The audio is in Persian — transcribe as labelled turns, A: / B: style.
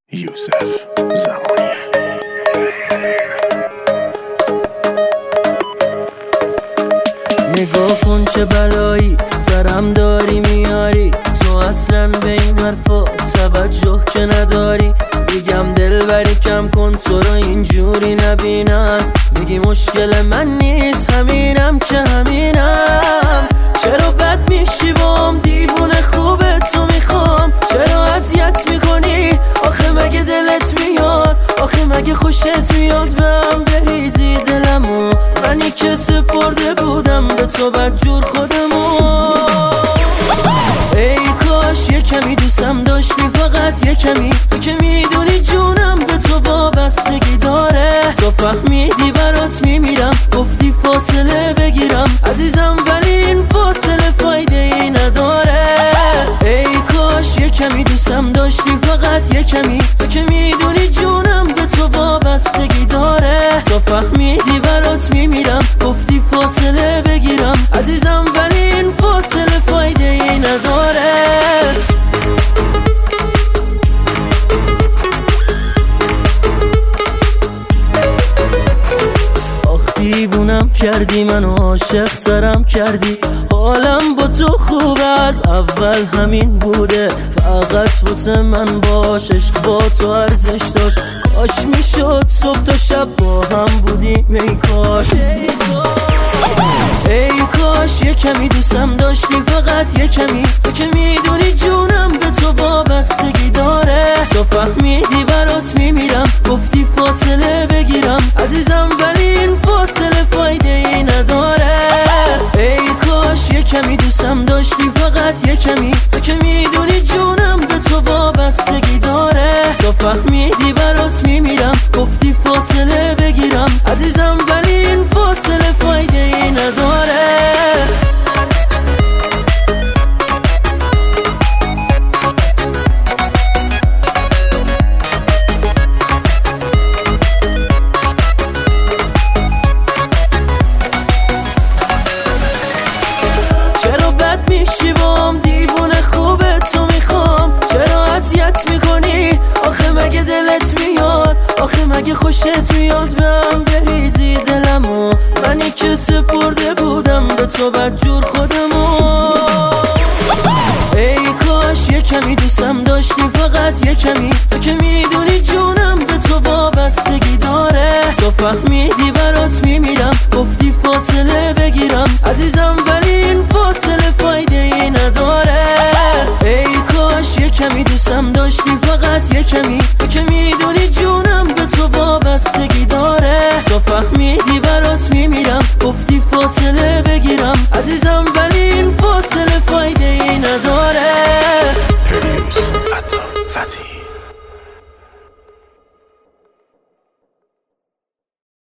A: یوسف زمانی.
B: نگاه کن چه بلایی سرم داری میاری، تو اصلا به این حرفا توجه که نداری. میگم دلبری کم کن تو رو اینجوری نبینم، میگی مشکل من نیست همینم که همینم. چرا بد میشی بام دیوونه خوبه تو میخوام، چرا اذیت میکنی آخه مگه دلت میاد، آخه مگه خوشت میاد به هم بریزی دلمو، منی که سپرده بودم به تو بدجور خودمو. ای کاش یه کمی دوستم داشتی، فقط یه کمی، تو که میدونی جونم به تو وابستگی داره. تو فهمیدی برات میمیرم، گفتی فاصله بگیرم عزیزم، ولی این فاصله فایده ای نداره. ای کاش یه کمی دوستم داشتی، فقط یه کمی، تو که میدونی جونم به تو وابستگی داره. تو فهمیدی برات میمیرم، گفتی فاصله بگیرم عزیزم، ولی این فاصله فایده ای نداره. دیوونم کردی منو، عاشق ترم کردی، حالم با تو خوب از اول همین بوده، فقط واسه من باش، عشق با تو ارزش داشت. کاش میشد صبح تا شب با هم بودیم، ای کاش ای کاش یه کمی دوستم داشتی، فقط یه کمی، تو که میدونی جونم به تو وابستگی داره. تو فهمیدی برات میمیرم، گفتی فاصله بگیرم عزیزم، ولی این فاصله فایده ای نداره. ای کاش یه کمی دوستم داشتی، فقط یه کمی، تو که میدونی جونم به تو وابستگی داره. تو فهمیدی برات میمیرم، گفتی فاصله بگیرم عزیزم، ولی این فاصله فایده ای نداره. چرا بد میشی بام دیوونه خوبه تو میخوام، چرا اذیت میکنی آخه مگه دلت میاد، آخه مگه خوشت میاد به هم بریزی دلمو، منی که سپرده بودم به تو بدجور خودمو. ای کاش یه کمی دوستم داشتی، فقط یه کمی، تو که میدونی جونم به تو وابستگی داره. تو فهمیدی برات میمیرم، گفتی فاصله بگیرم عزیزم، ولی این فاصله فایده ای نداره. ای کاش یه کمی دوستم داشتی، فقط یه کمی، تو که میدونی جونم به تو وابستگی داره. تو فهمیدی برات میمیرم، گفتی فاصله بگیرم عزیزم، ولی این فاصله فایده ای نداره.
A: پرویوس فتی